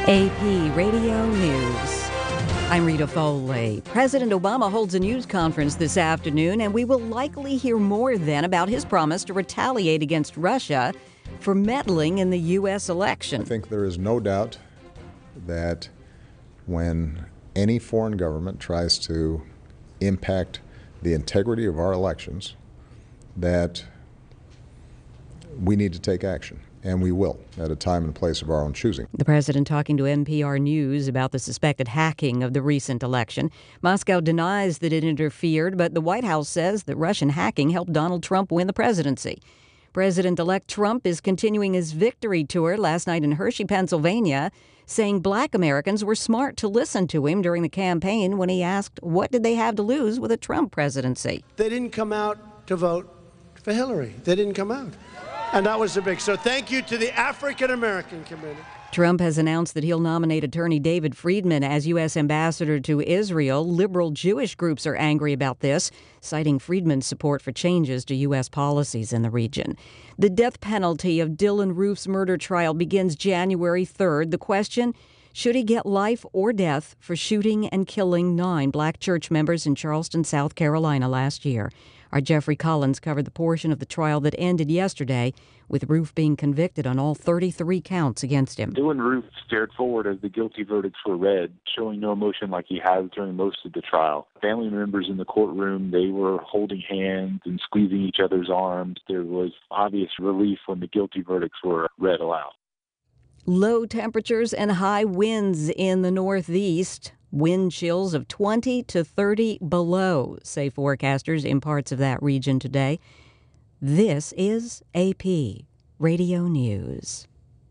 AP Radio News. I'm Rita Foley. President Obama holds a news conference this afternoon, and we will likely hear more then about his promise to retaliate against Russia for meddling in the U.S. election. I think there is no doubt that when any foreign government tries to impact the integrity of our elections, that we need to take action. And we will, at a time and place of our own choosing. The president talking to NPR News about the suspected hacking of the recent election. Moscow denies that it interfered, but the White House says that Russian hacking helped Donald Trump win the presidency. President-elect Trump is continuing his victory tour last night in Hershey, Pennsylvania, saying Black Americans were smart to listen to him during the campaign when he asked what did they have to lose with a Trump presidency. They didn't come out to vote for Hillary. They didn't come out. And that was the big. So thank you to the African American Committee. Trump has announced that he'll nominate attorney David Friedman as U.S. ambassador to Israel. Liberal Jewish groups are angry about this, citing Friedman's support for changes to U.S. policies in the region. The death penalty of Dylann Roof's murder trial begins January 3rd. The question, should he get life or death for shooting and killing 9 black church members in Charleston, South Carolina last year? Our Jeffrey Collins covered the portion of the trial that ended yesterday, with Roof being convicted on all 33 counts against him. Dylann Roof stared forward as the guilty verdicts were read, showing no emotion like he has during most of the trial. Family members in the courtroom, they were holding hands and squeezing each other's arms. There was obvious relief when the guilty verdicts were read aloud. Low temperatures and high winds in the Northeast. Wind chills of 20 to 30 below, say forecasters in parts of that region today. This is AP Radio News.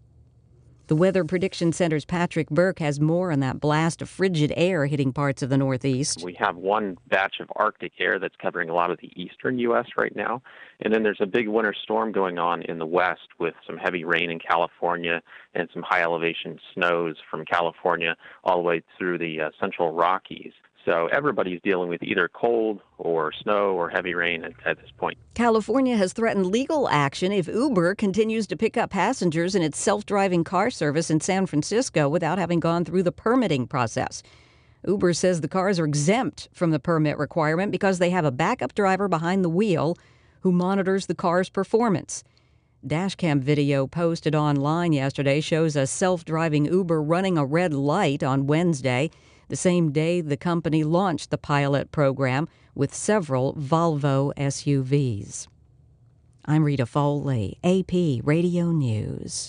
The Weather Prediction Center's Patrick Burke has more on that blast of frigid air hitting parts of the Northeast. We have one batch of Arctic air that's covering a lot of the eastern U.S. right now. And then there's a big winter storm going on in the west with some heavy rain in California and some high elevation snows from California all the way through the central Rockies. So everybody's dealing with either cold or snow or heavy rain at this point. California has threatened legal action if Uber continues to pick up passengers in its self-driving car service in San Francisco without having gone through the permitting process. Uber says the cars are exempt from the permit requirement because they have a backup driver behind the wheel who monitors the car's performance. Dashcam video posted online yesterday shows a self-driving Uber running a red light on Wednesday, the same day the company launched the pilot program with several Volvo SUVs. I'm Rita Foley, AP Radio News.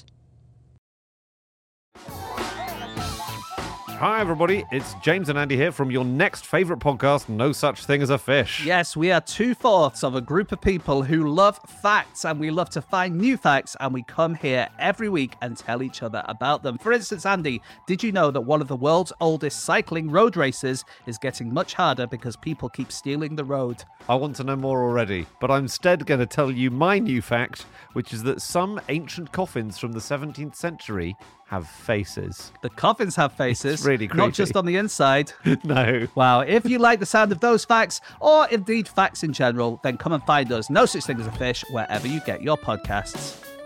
Hi, everybody. It's James and Andy here from your next favourite podcast, No Such Thing as a Fish. Yes, we are 2/4 of a group of people who love facts, and we love to find new facts, and we come here every week and tell each other about them. For instance, Andy, did you know that one of the world's oldest cycling road races is getting much harder because people keep stealing the road? I want to know more already, but I'm instead going to tell you my new fact, which is that some ancient coffins from the 17th century have faces. The coffins have faces. It's really creepy. Not just on the inside. No. Wow. If you like the sound of those facts, or indeed facts in general, then come and find us, No Such Thing as a Fish, wherever you get your podcasts.